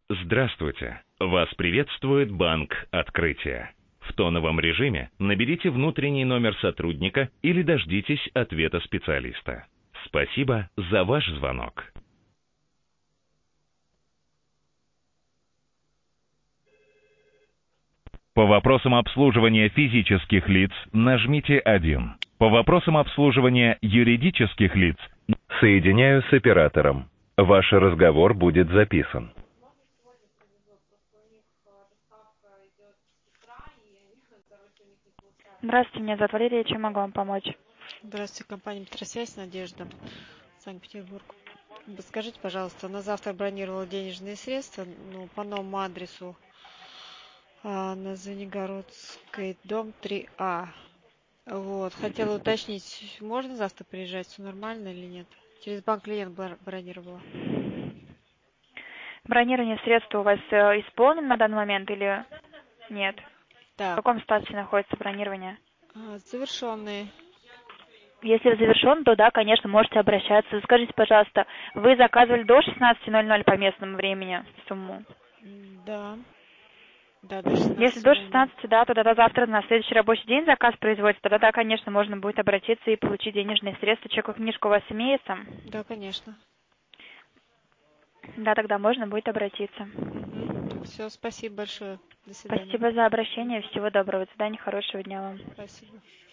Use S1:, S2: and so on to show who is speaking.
S1: Здравствуйте! Вас приветствует Банк Открытие. В тоновом режиме наберите внутренний номер сотрудника или дождитесь ответа специалиста. Спасибо за ваш звонок. По вопросам обслуживания физических лиц нажмите 1. По вопросам обслуживания юридических лиц соединяю с оператором. Ваш разговор будет записан.
S2: Здравствуйте, меня зовут Валерия, чем могу вам помочь?
S3: Здравствуйте, компания «Метросвязь», Надежда, Санкт-Петербург. Скажите, пожалуйста, на завтра бронировала денежные средства, по новому адресу на Звенигородской, дом 3А. Вот, хотела уточнить, можно завтра приезжать, все нормально или нет? Через банк клиент бронировала.
S2: Бронирование средств у вас исполнено на данный момент или нет? В
S3: Так,
S2: каком статусе находится бронирование?
S3: завершенные.
S2: Если завершен, то да, конечно, можете обращаться. Скажите, пожалуйста, вы заказывали до 16:00 по местному времени сумму?
S3: Да, до 16.
S2: Если до 16, да, то тогда завтра на следующий рабочий день заказ производится, тогда да, конечно, можно будет обратиться и получить денежные средства. Чековая книжка у вас имеется?
S3: Да, конечно.
S2: Да, тогда можно будет обратиться.
S3: Все, спасибо большое. До свидания.
S2: Спасибо за обращение, всего доброго, до свидания, хорошего дня вам.
S3: Спасибо.